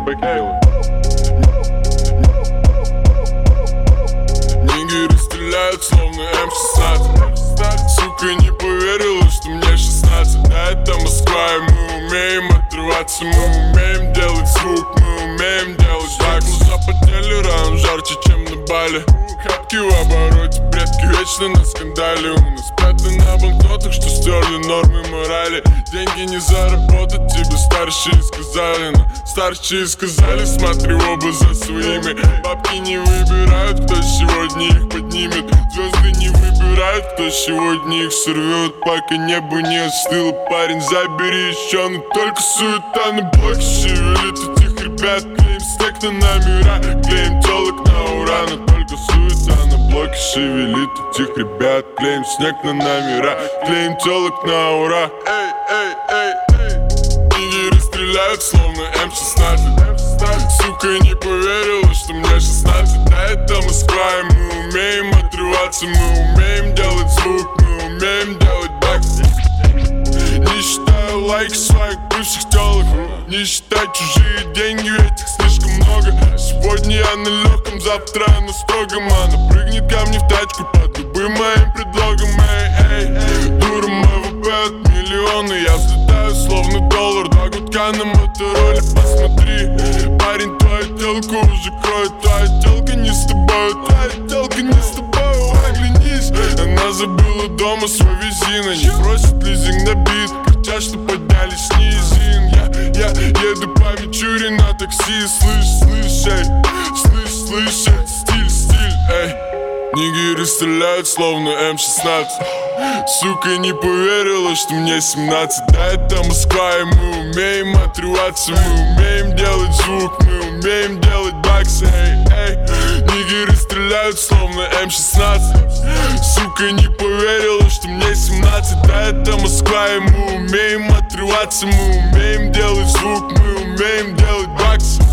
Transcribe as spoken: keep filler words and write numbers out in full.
бэк делаю. Нигеры стреляют, словно эм шестнадцать. Сука не поверила, что мне шестнадцать. Да, это Москва, и мы умеем отрываться. Мы умеем делать звук, мы умеем делать так. Глаза потели, рано жарче, чем на Бали. Хапки в обороте, предки вечно на скандале. У нас пятна на банкнотах, что стерли нормы морали. Деньги не заработать, тебе старшие сказали. Но старшие сказали, смотри оба за своими. Бабки не выбирают, кто сегодня их поднимет. Звезды не выбирают, кто сегодня их сорвет. Пока небо не остыло, парень, забери еще. Но только суета на блоке шевелит этих ребят. Клеим стек на номера, клеим телок на ура. Но только суета на блоке шевелит этих ребят. Клеим снег на номера, клеим телок на ура. Эй, эй, эй, эй. Нигеры стреляют, словно эм шестнадцать. Сука не поверила, что мне шестнадцать. Да, это Москва, и мы умеем отрываться. Мы умеем делать звук, мы умеем делать бэкс. Не считаю лайки своих бывших телок. Не считай чужие деньги, этих слишком много. Сегодня я на легком, завтра я на строгом. Она прыгнет ко мне в тачку под любым моим предлогом. Эй, эй, дура, мой вэ пэ от миллиона. Я взлетаю, словно доллар. Два гудка на мотороле, посмотри. Парень, твоя телка уже кроет. Твоя телка не с тобой, твоя телка не с тобой. Оглянись, она забыла дома свой визин. Они просят лизинг на бит, кричат, что поднялись с низин. Я, я еду по Мичури на такси. Слышь, слышь, эй, слышь, слышь, эй, стиль, стиль, эй. Нигеры стреляют, словно эм шестнадцать. Сука не поверила, что мне семнадцать. Да, это Москва, и мы умеем отрываться. Мы умеем делать звук, мы умеем делать баксы. Эй, эй. Нигеры стреляют, словно эм шестнадцать. Сука не поверила, что мне семнадцать. Да, это Москва, и мы умеем отрываться. Мы умеем делать звук, мы умеем делать баксы.